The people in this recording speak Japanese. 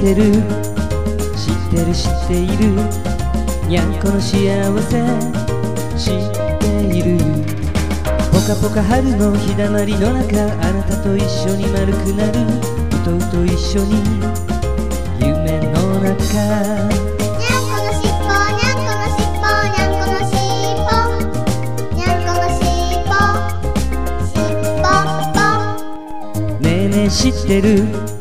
ってる知ってる知っているにゃんこの幸せ知っているぽかぽか春の日だまりの中あなたと一緒に丸くなるうとうと一緒に夢の中知ってる